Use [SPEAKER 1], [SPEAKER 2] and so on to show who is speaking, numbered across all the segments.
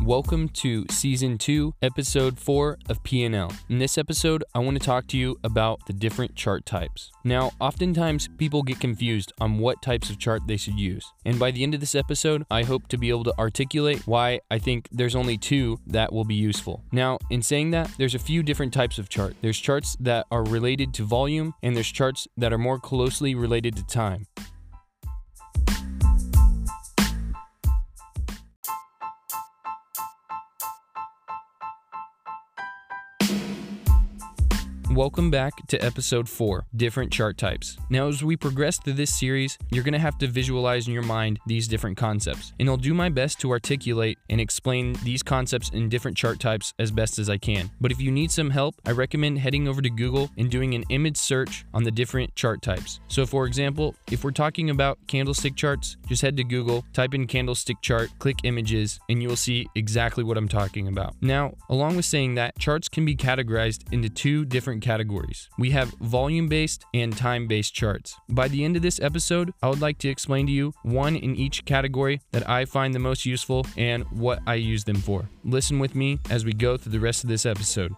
[SPEAKER 1] Welcome to Season 2, Episode 4 of P&L. In this episode, I want to talk to you about the different chart types. Now, oftentimes people get confused on what types of chart they should use. And by the end of this episode, I hope to be able to articulate why I think there's only two that will be useful. Now, in saying that, there's a few different types of chart. There's charts that are related to volume, and there's charts that are more closely related to time. Welcome back to Episode 4, Different Chart Types. Now, as we progress through this series, you're going to have to visualize in your mind these different concepts. And I'll do my best to articulate and explain these concepts in different chart types as best as I can. But if you need some help, I recommend heading over to Google and doing an image search on the different chart types. So for example, if we're talking about candlestick charts, just head to Google, type in candlestick chart, click images, and you will see exactly what I'm talking about. Now, along with saying that, charts can be categorized into two different categories. We have volume-based and time-based charts. By the end of this episode, I would like to explain to you one in each category that I find the most useful and what I use them for. Listen with me as we go through the rest of this episode.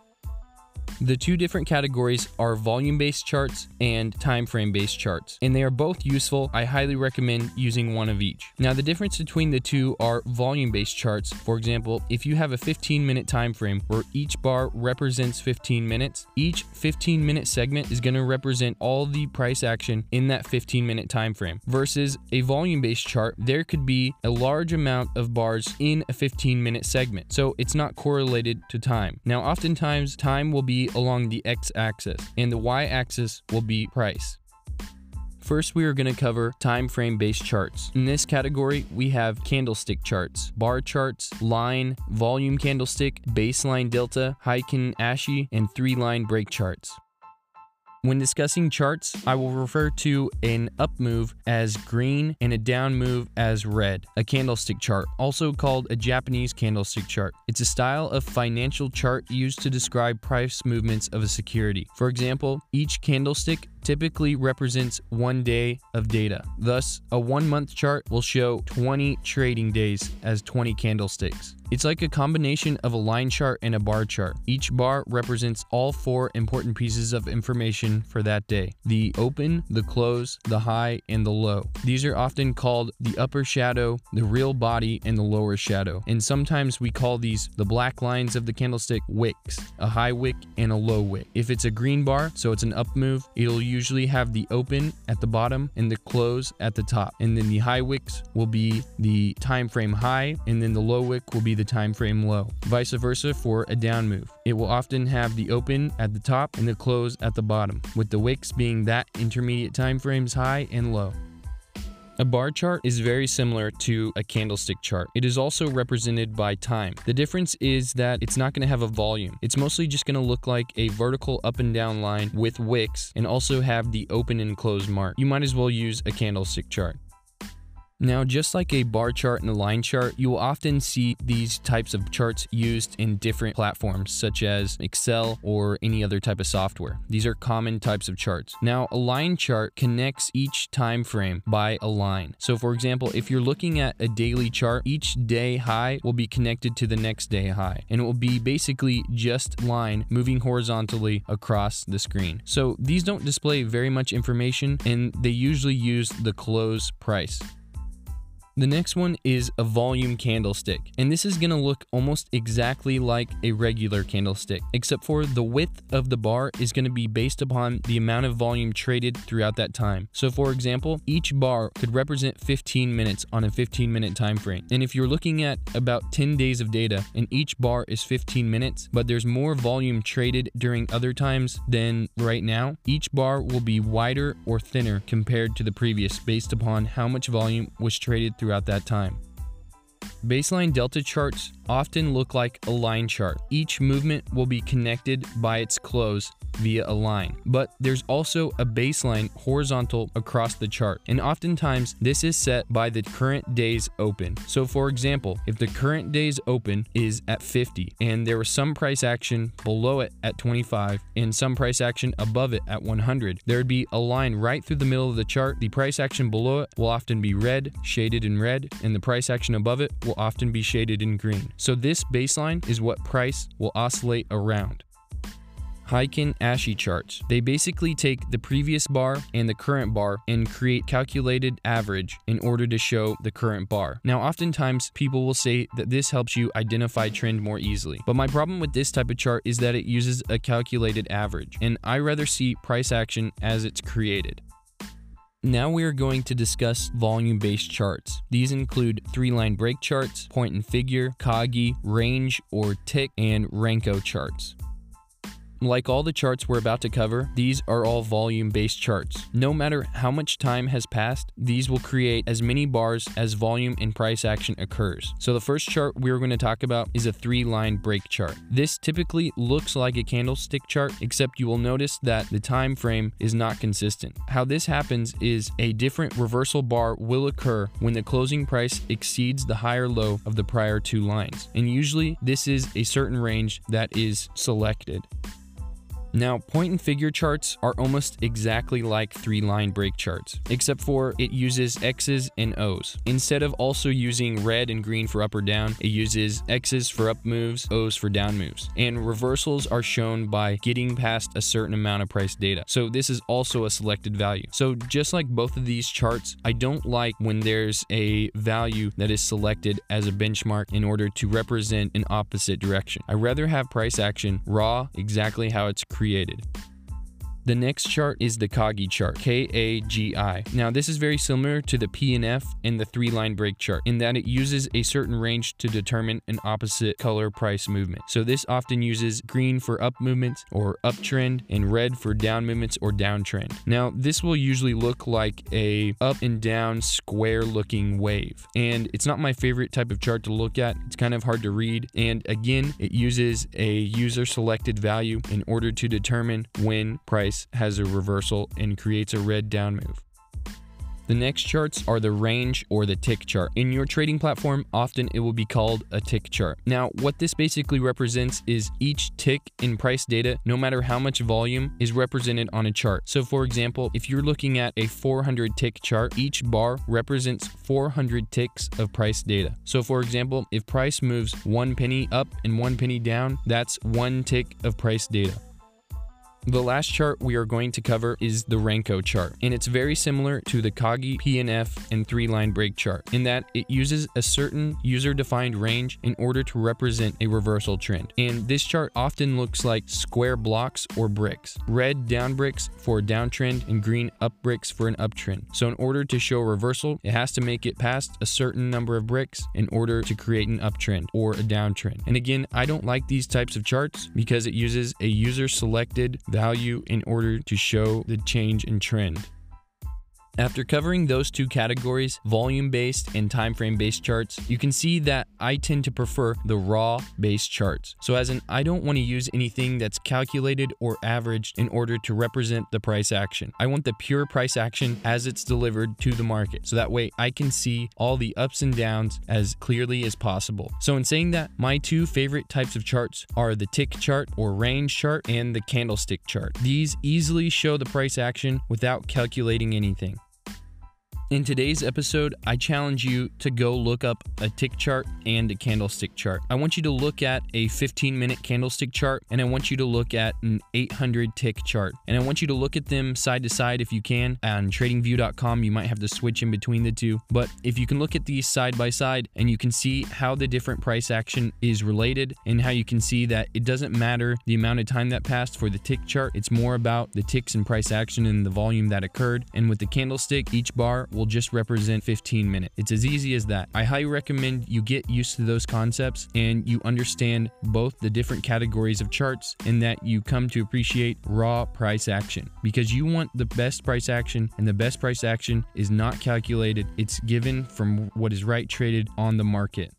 [SPEAKER 1] The two different categories are volume-based charts and time frame-based charts, and they are both useful. I highly recommend using one of each. Now, the difference between the two are volume-based charts. For example, if you have a 15-minute time frame where each bar represents 15 minutes, each 15-minute segment is going to represent all the price action in that 15-minute time frame. Versus a volume-based chart, there could be a large amount of bars in a 15-minute segment, so it's not correlated to time. Now, oftentimes, time will be along the x-axis, and the y-axis will be price. First, we are going to cover time frame based charts. In this category, we have candlestick charts, bar charts, line, volume candlestick, baseline delta, Heikin Ashi, and 3-line break charts. When discussing charts, I will refer to an up move as green and a down move as red. A candlestick chart, also called a Japanese candlestick chart. It's a style of financial chart used to describe price movements of a security. For example, each candlestick typically represents 1 day of data. Thus, a 1-month chart will show 20 trading days as 20 candlesticks. It's like a combination of a line chart and a bar chart. Each bar represents all 4 important pieces of information for that day: the open, the close, the high, and the low. These are often called the upper shadow, the real body, and the lower shadow. And sometimes we call these the black lines of the candlestick wicks, a high wick and a low wick. If it's a green bar, so it's an up move, it'll usually have the open at the bottom and the close at the top. And then the high wicks will be the time frame high, and then the low wick will be the time frame low. Vice versa for a down move. It will often have the open at the top and the close at the bottom, with the wicks being that intermediate time frames high and low. A bar chart is very similar to a candlestick chart. It is also represented by time. The difference is that it's not going to have a volume. It's mostly just going to look like a vertical up and down line with wicks and also have the open and close mark. You might as well use a candlestick chart. Now, just like a bar chart and a line chart, you will often see these types of charts used in different platforms, such as Excel or any other type of software. These are common types of charts. Now, a line chart connects each time frame by a line. So for example, if you're looking at a daily chart, each day high will be connected to the next day high, and it will be basically just line moving horizontally across the screen. So these don't display very much information, and they usually use the close price. The next one is a volume candlestick, and this is going to look almost exactly like a regular candlestick, except for the width of the bar is going to be based upon the amount of volume traded throughout that time. So for example, each bar could represent 15 minutes on a 15-minute time frame. And if you're looking at about 10 days of data and each bar is 15 minutes, but there's more volume traded during other times than right now, each bar will be wider or thinner compared to the previous based upon how much volume was traded throughout that time. Baseline delta charts often look like a line chart. Each movement will be connected by its close via a line, but there's also a baseline horizontal across the chart, and oftentimes this is set by the current day's open. So for example, if the current day's open is at 50 and there was some price action below it at 25 and some price action above it at 100, there would be a line right through the middle of the chart. The price action below it will often be red, shaded in red, and the price action above it will often be shaded in green. So this baseline is what price will oscillate around. Heikin-Ashi charts. They basically take the previous bar and the current bar and create calculated average in order to show the current bar. Now, oftentimes people will say that this helps you identify trend more easily, but my problem with this type of chart is that it uses a calculated average, and I rather see price action as it's created. Now we are going to discuss volume-based charts. These include 3-line break charts, point and figure, Kagi, range or tick, and Renko charts. Like all the charts we're about to cover, these are all volume-based charts. No matter how much time has passed, these will create as many bars as volume and price action occurs. So the first chart we're going to talk about is a 3-line break chart. This typically looks like a candlestick chart, except you will notice that the time frame is not consistent. How this happens is a different reversal bar will occur when the closing price exceeds the higher low of the prior 2 lines. And usually this is a certain range that is selected. Now, point and figure charts are almost exactly like 3-line break charts, except for it uses X's and O's. Instead of also using red and green for up or down, it uses X's for up moves, O's for down moves. And reversals are shown by getting past a certain amount of price data. So this is also a selected value. So just like both of these charts, I don't like when there's a value that is selected as a benchmark in order to represent an opposite direction. I rather have price action raw, exactly how it's created. The next chart is the Kagi chart, K-A-G-I. Now this is very similar to the P&F and the 3-line break chart in that it uses a certain range to determine an opposite color price movement. So this often uses green for up movements or uptrend and red for down movements or downtrend. Now this will usually look like a up and down square looking wave, and it's not my favorite type of chart to look at. It's kind of hard to read, and again it uses a user selected value in order to determine when price has a reversal and creates a red down move. The next charts are the range or the tick chart. In your trading platform, often it will be called a tick chart. Now, what this basically represents is each tick in price data, no matter how much volume, is represented on a chart. So for example, if you're looking at a 400 tick chart, each bar represents 400 ticks of price data. So for example, if price moves 1 penny up and 1 penny down, that's 1 tick of price data. The last chart we are going to cover is the Renko chart, and it's very similar to the Kagi, P&F, and 3-line break chart in that it uses a certain user-defined range in order to represent a reversal trend. And this chart often looks like square blocks or bricks, red down bricks for a downtrend and green up bricks for an uptrend. So in order to show a reversal, it has to make it past a certain number of bricks in order to create an uptrend or a downtrend. And again, I don't like these types of charts because it uses a user-selected value in order to show the change in trend. After covering those two categories, volume-based and time frame-based charts, you can see that I tend to prefer the raw-based charts. So as in, I don't want to use anything that's calculated or averaged in order to represent the price action. I want the pure price action as it's delivered to the market, so that way I can see all the ups and downs as clearly as possible. So in saying that, my two favorite types of charts are the tick chart or range chart and the candlestick chart. These easily show the price action without calculating anything. In today's episode, I challenge you to go look up a tick chart and a candlestick chart. I want you to look at a 15-minute candlestick chart, and I want you to look at an 800 tick chart. And I want you to look at them side to side if you can. On tradingview.com, you might have to switch in between the two. But if you can look at these side by side and you can see how the different price action is related and how you can see that it doesn't matter the amount of time that passed for the tick chart, it's more about the ticks and price action and the volume that occurred. And with the candlestick, each bar will just represent 15 minutes. It's as easy as that. I highly recommend you get used to those concepts and you understand both the different categories of charts and that you come to appreciate raw price action, because you want the best price action, and the best price action is not calculated. It's given from what is right traded on the market.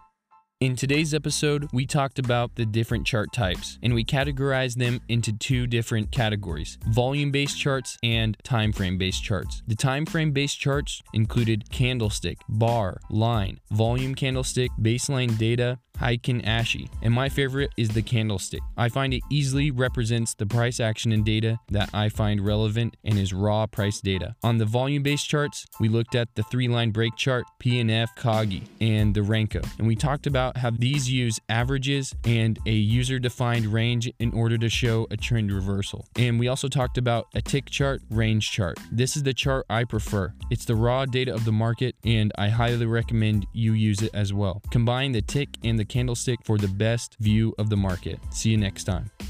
[SPEAKER 1] In today's episode, we talked about the different chart types, and we categorized them into two different categories: volume-based charts and time frame-based charts. The time frame-based charts included candlestick, bar, line, volume candlestick, baseline data, Heiken Ashi, and my favorite is the candlestick. I find it easily represents the price action and data that I find relevant and is raw price data. On the volume-based charts, we looked at the 3-line break chart, PNF, Kagi, and the Renko, and we talked about how these use averages and a user-defined range in order to show a trend reversal. And we also talked about a tick chart, range chart. This is the chart I prefer. It's the raw data of the market, and I highly recommend you use it as well. Combine the tick and the candlestick for the best view of the market. See you next time.